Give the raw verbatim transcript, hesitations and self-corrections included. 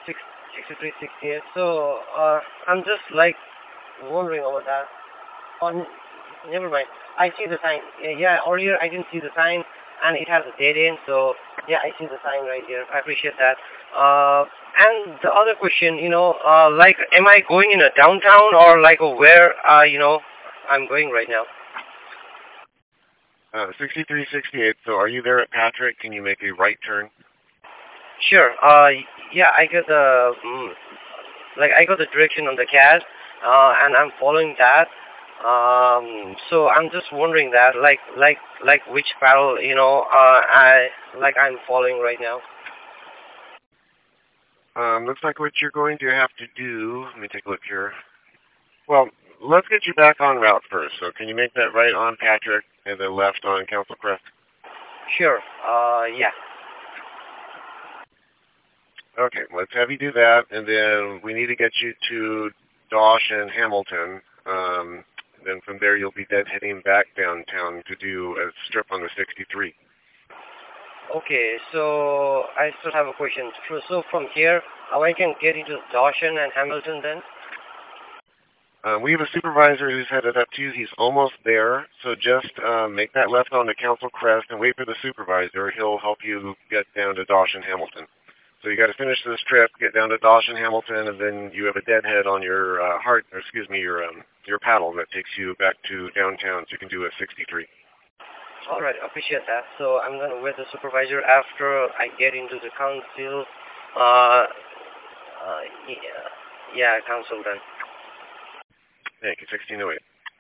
six, sixty-three, sixty-eight. So uh, I'm just like wondering about that. On never mind. I see the sign. Yeah, yeah, earlier I didn't see the sign, and it has a dead end. So yeah, I see the sign right here. I appreciate that. Uh, and the other question, you know, uh, like, am I going in a downtown or like a where? Uh, you know, I'm going right now. Uh, sixty-three sixty-eight. So are you there at Patrick? Can you make a right turn? Sure. Uh, yeah, I got the mm, like I got the direction on the C A D, uh, and I'm following that. Um, so I'm just wondering that, like, like, like which paddle, you know, uh, I like I'm following right now. Um, looks like what you're going to have to do. Let me take a look here. Well, let's get you back on route first. So can you make that right on Patrick and then left on Council Crest? Sure. Uh, yeah. Okay, let's have you do that, and then we need to get you to Dosh and Hamilton. Um, then from there you'll be deadheading back downtown to do a strip on the sixty-three. Okay. So I still have a question. So, so from here, uh, I can get into Dawson and Hamilton then. Uh, we have a supervisor who's headed up to you. He's almost there, so just uh, make that left onto Council Crest and wait for the supervisor. He'll help you get down to Dosh and Hamilton. So you got to finish this trip, get down to Dosh and Hamilton, and then you have a deadhead on your uh, heart, or excuse me, your um, your paddle that takes you back to downtown. So you can do a sixty-three. All right. Appreciate that. So I'm gonna wait the supervisor after I get into the council. Uh, uh, yeah, yeah, council then. Thank you. sixteen oh eight.